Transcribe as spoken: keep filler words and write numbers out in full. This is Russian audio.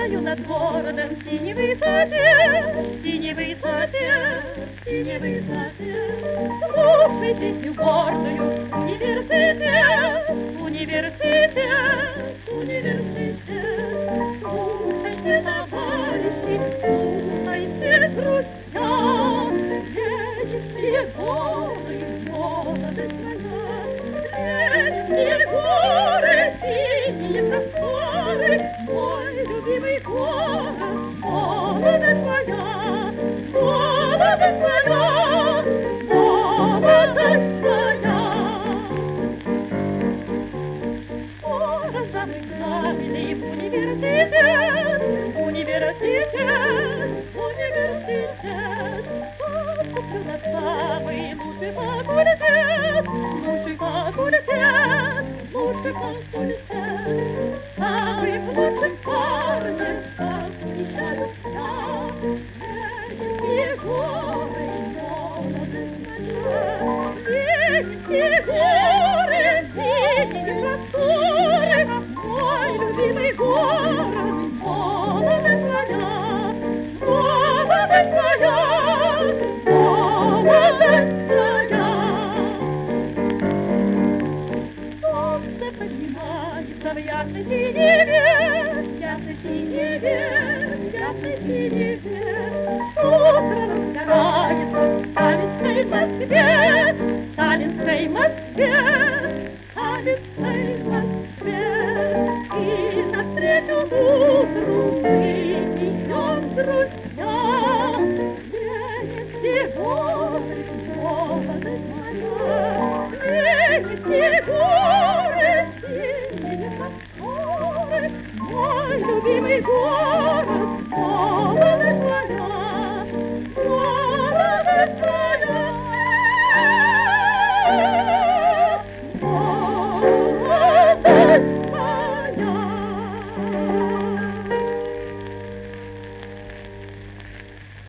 стою над городом в синей высоте, в синей высоте, в синей высоте. Слушай песню гордую, университет, университет, университет. Слушайте, товарищи, слушайте, друзья, ленинские горы, молодость моя, ленинские горы, синие просторы, мой любимый город, молодость моя, молодость моя, молодость моя. Скоро сдам экзамены в университет, университет, университет. Поступлю на самый лучший факультет, лучший факультет, лучший факультет. Самым лучшим парнем повстречаюсь я. Ленинские горы, молодость моя, ленинские горы, синие просторы, мой любимый город, молодость моя, молодость моя, молодость моя. Солнце поднимается в ясной синеве, ясной синеве, ясной синеве. Утро разгорается в сталинской Москве, в сталинской Москве.